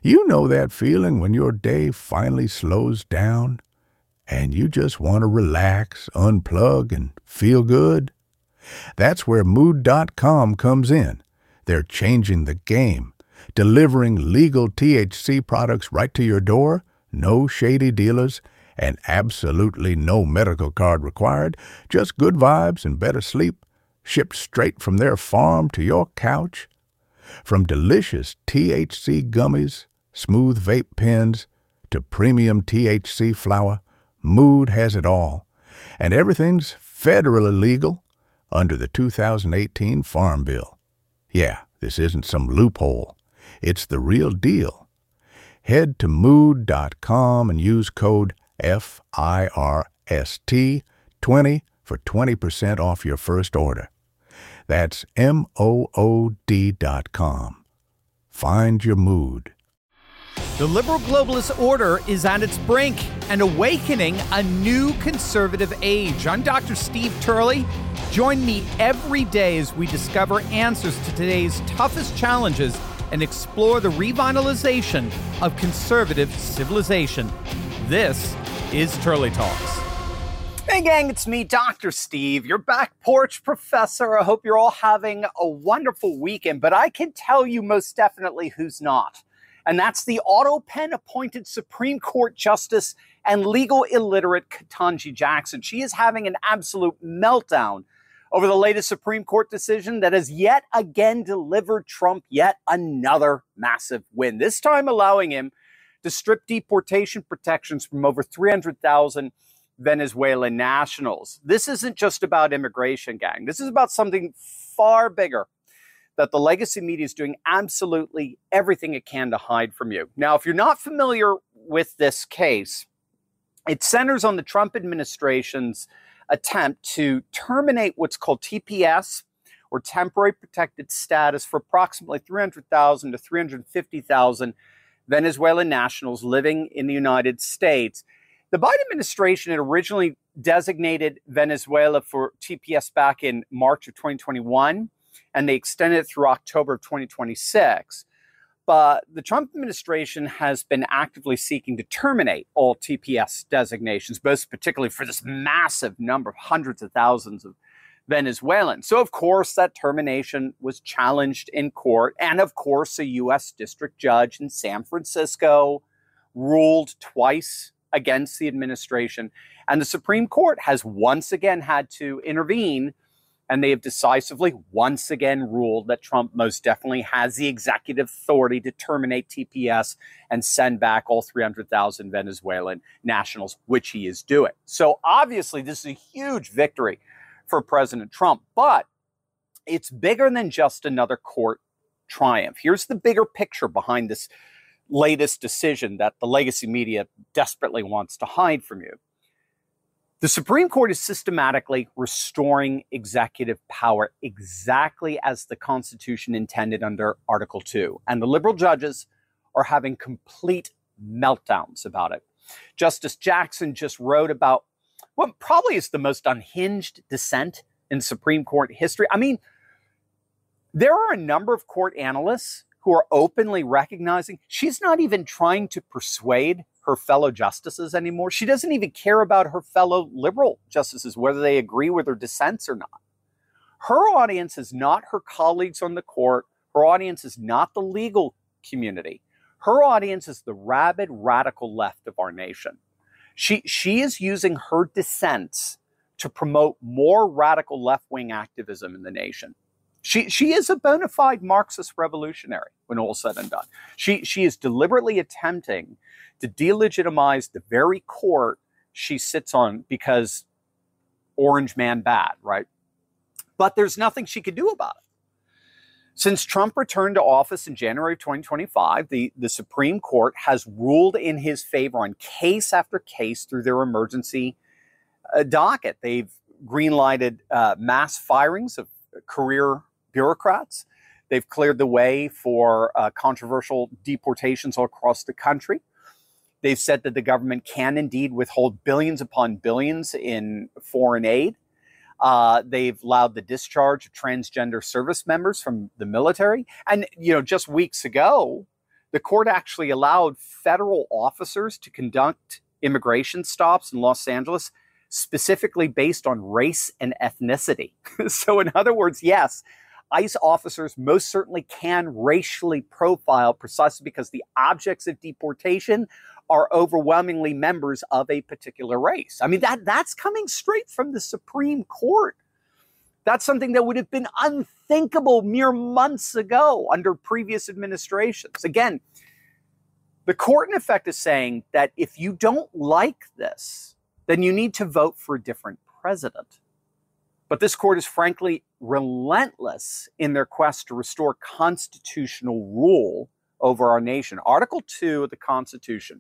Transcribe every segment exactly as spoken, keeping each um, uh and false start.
You know that feeling when your day finally slows down and you just want to relax, unplug, and feel good? That's where Mood dot com comes in. They're changing the game, delivering legal T H C products right to your door, no shady dealers, and absolutely no medical card required, just good vibes and better sleep, shipped straight from their farm to your couch. From delicious T H C gummies, smooth vape pens, to premium T H C flower, Mood has it all. And everything's federally legal under the two thousand eighteen Farm Bill. Yeah, this isn't some loophole. It's the real deal. Head to Mood dot com and use code F I R S T twenty for twenty percent off your first order. That's M O O D dot com. Find your mood. The liberal globalist order is on its brink and awakening a new conservative age. I'm Doctor Steve Turley. Join me every day as we discover answers to today's toughest challenges and explore the revitalization of conservative civilization. This is Turley Talks. Hey gang, it's me, Doctor Steve, your back porch professor. I hope you're all having a wonderful weekend, but I can tell you most definitely who's not. And that's the auto-pen appointed Supreme Court Justice and legal illiterate Ketanji Jackson. She is having an absolute meltdown over the latest Supreme Court decision that has yet again delivered Trump yet another massive win, this time allowing him to strip deportation protections from over three hundred thousand Venezuelan nationals. This isn't just about immigration, gang. This is about something far bigger that the legacy media is doing absolutely everything it can to hide from you. Now, if you're not familiar with this case, it centers on the Trump administration's attempt to terminate what's called T P S, or temporary protected status, for approximately three hundred thousand to three hundred fifty thousand Venezuelan nationals living in the United States. The Biden administration had originally designated Venezuela for T P S back in March of twenty twenty-one, and they extended it through October of twenty twenty-six. But the Trump administration has been actively seeking to terminate all T P S designations, most particularly for this massive number of hundreds of thousands of Venezuelans. So, of course, that termination was challenged in court. And, of course, a U S district judge in San Francisco ruled twice against the administration. And the Supreme Court has once again had to intervene. And they have decisively once again ruled that Trump most definitely has the executive authority to terminate T P S and send back all three hundred thousand Venezuelan nationals, which he is doing. So obviously, this is a huge victory for President Trump, but it's bigger than just another court triumph. Here's the bigger picture behind this latest decision that the legacy media desperately wants to hide from you. The Supreme Court is systematically restoring executive power exactly as the Constitution intended under Article two. And the liberal judges are having complete meltdowns about it. Justice Jackson just wrote about what probably is the most unhinged dissent in Supreme Court history. I mean, there are a number of court analysts who are openly recognizing she's not even trying to persuade her fellow justices anymore. She doesn't even care about her fellow liberal justices, whether they agree with her dissents or not. Her audience is not her colleagues on the court. Her audience is not the legal community. Her audience is the rabid radical left of our nation. She, she is using her dissents to promote more radical left-wing activism in the nation. She she is a bona fide Marxist revolutionary when all said and done. She she is deliberately attempting to delegitimize the very court she sits on because orange man bad, right? But there's nothing she could do about it. Since Trump returned to office in January of twenty twenty-five, the, the Supreme Court has ruled in his favor on case after case through their emergency uh, docket. They've greenlighted uh, mass firings of career bureaucrats. They've cleared the way for uh, controversial deportations all across the country. They've said that the government can indeed withhold billions upon billions in foreign aid. Uh, they've allowed the discharge of transgender service members from the military. And, you know, just weeks ago, the court actually allowed federal officers to conduct immigration stops in Los Angeles specifically based on race and ethnicity. So in other words, yes, ICE officers most certainly can racially profile precisely because the objects of deportation are overwhelmingly members of a particular race. I mean, that that's coming straight from the Supreme Court. That's something that would have been unthinkable mere months ago under previous administrations. Again, the court in effect is saying that if you don't like this, then you need to vote for a different president. But this court is frankly relentless in their quest to restore constitutional rule over our nation. Article two of the Constitution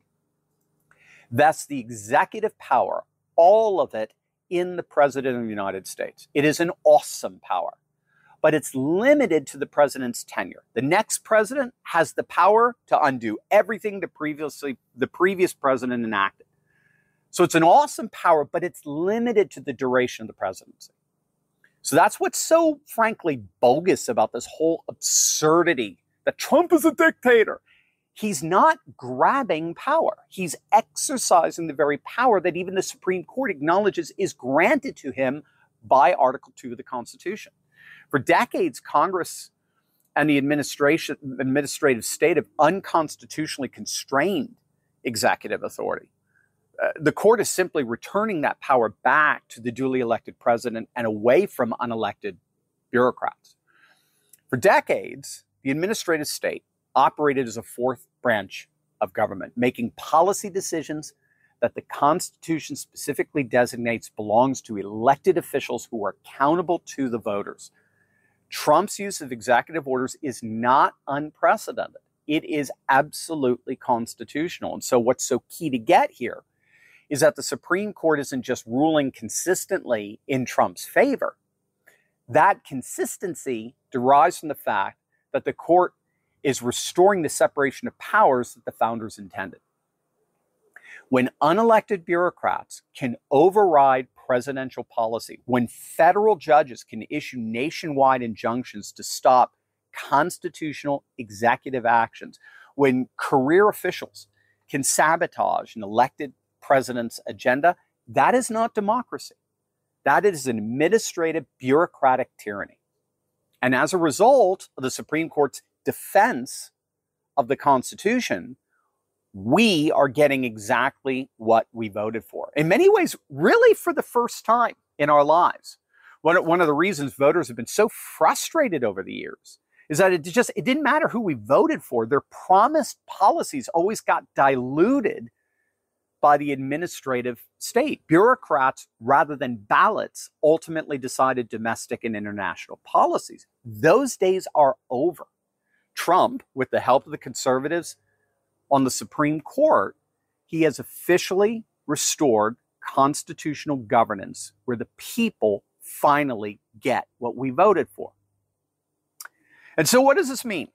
vests the executive power, all of it, in the President of the United States. It is an awesome power, but it's limited to the president's tenure. The next president has the power to undo everything the previously the previous president enacted. So it's an awesome power, but it's limited to the duration of the presidency. So that's what's so, frankly, bogus about this whole absurdity that Trump is a dictator. He's not grabbing power. He's exercising the very power that even the Supreme Court acknowledges is granted to him by Article two of the Constitution. For decades, Congress and the administration, administrative state have unconstitutionally constrained executive authority. Uh, the court is simply returning that power back to the duly elected president and away from unelected bureaucrats. For decades, the administrative state operated as a fourth branch of government, making policy decisions that the Constitution specifically designates belongs to elected officials who are accountable to the voters. Trump's use of executive orders is not unprecedented. It is absolutely constitutional. And so what's so key to get here is that the Supreme Court isn't just ruling consistently in Trump's favor. That consistency derives from the fact that the court is restoring the separation of powers that the founders intended. When unelected bureaucrats can override presidential policy, when federal judges can issue nationwide injunctions to stop constitutional executive actions, when career officials can sabotage an elected president's agenda, that is not democracy. That is an administrative bureaucratic tyranny. And as a result of the Supreme Court's defense of the Constitution, we are getting exactly what we voted for. In many ways, really for the first time in our lives. One, one of the reasons voters have been so frustrated over the years is that it just it didn't matter who we voted for. Their promised policies always got diluted by the administrative state. Bureaucrats, rather than ballots, ultimately decided domestic and international policies. Those days are over. Trump, with the help of the conservatives on the Supreme Court, he has officially restored constitutional governance where the people finally get what we voted for. And so what does this mean?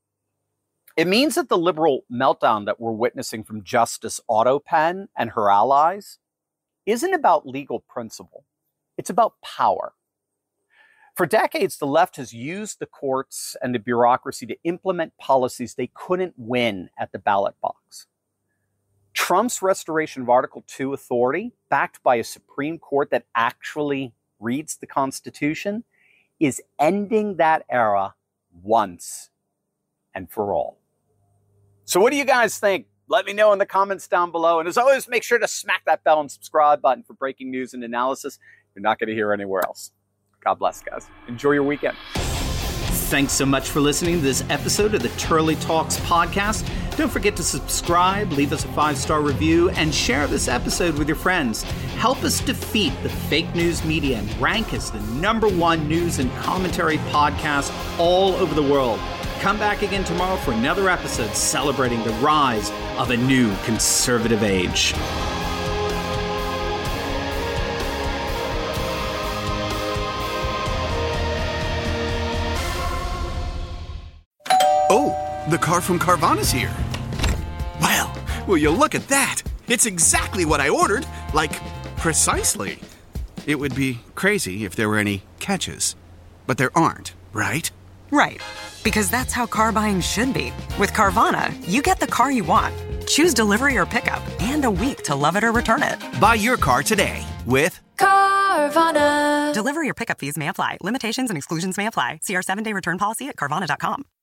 It means that the liberal meltdown that we're witnessing from Justice Otto Penn and her allies isn't about legal principle. It's about power. For decades, the left has used the courts and the bureaucracy to implement policies they couldn't win at the ballot box. Trump's restoration of Article two authority, backed by a Supreme Court that actually reads the Constitution, is ending that era once and for all. So what do you guys think? Let me know in the comments down below. And as always, make sure to smack that bell and subscribe button for breaking news and analysis you're not going to hear anywhere else. God bless, guys. Enjoy your weekend. Thanks so much for listening to this episode of the Turley Talks podcast. Don't forget to subscribe, leave us a five-star review, and share this episode with your friends. Help us defeat the fake news media and rank as the number one news and commentary podcast all over the world. Come back again tomorrow for another episode celebrating the rise of a new conservative age. Oh, the car from Carvana's here. Well, will you look at that? It's exactly what I ordered. Like, precisely. It would be crazy if there were any catches. But there aren't, right? Right. Because that's how car buying should be. With Carvana, you get the car you want. Choose delivery or pickup and a week to love it or return it. Buy your car today with Carvana. Delivery or pickup fees may apply. Limitations and exclusions may apply. See our seven-day return policy at Carvana dot com.